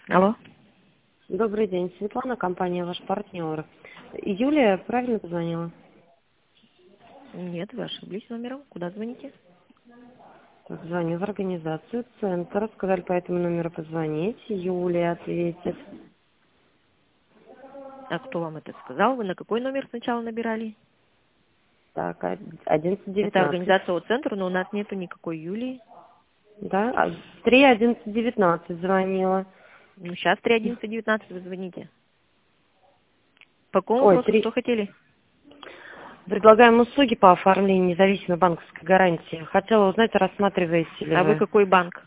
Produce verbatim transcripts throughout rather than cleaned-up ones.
Алло. Добрый день, Светлана, компания «Ваш партнер». Юлия правильно позвонила? Нет, вы ошиблись номером. Куда звоните? Так, звоню в организацию «Центр». Сказали по этому номеру позвонить. Юлия ответит. А кто вам это сказал? Вы на какой номер сначала набирали? Так, одиннадцать Это девятнадцать. организация от центра, но у нас нету никакой Юлии. Да, а три одиннадцать девятнадцать звонила. Ну, сейчас три одиннадцать девятнадцать вы звоните. По какому Ой, вопросу, три. что хотели? Предлагаем услуги по оформлению независимой банковской гарантии. Хотела узнать, рассматриваете ли А вы вы. какой банк?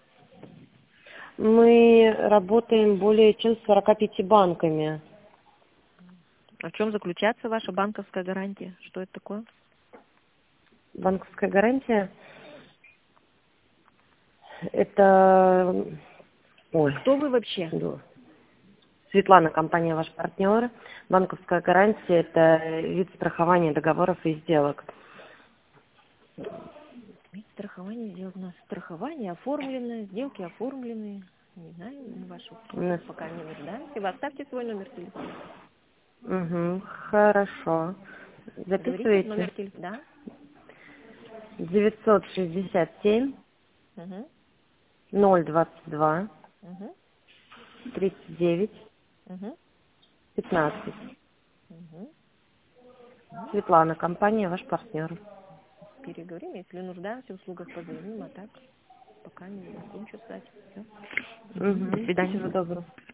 Мы работаем более чем с сорока пятью банками. А в чем заключается ваша банковская гарантия? Что это такое? Банковская гарантия – это... Ой, Кто вы вообще? да. Светлана, компания «Ваш партнер». Банковская гарантия – это вид страхования договоров и сделок. Вид страхования сделок у нас. Страхование оформленное, сделки оформленные. Не знаю, мы ваши У услуги нас... пока не нуждаемся. Вы оставьте свой номер телефона. Угу, хорошо. Говорите, Записывайте. номер телефона, девятьсот шестьдесят семь да? Угу. ноль двадцать два Угу. тридцать девять Угу. пятнадцать. Угу. Светлана, компания «Ваш партнер». Переговорим, если нуждаемся в услугах, позвоним, а так пока не могу ничего сказать. Все. До Угу. свидания. Всего доброго.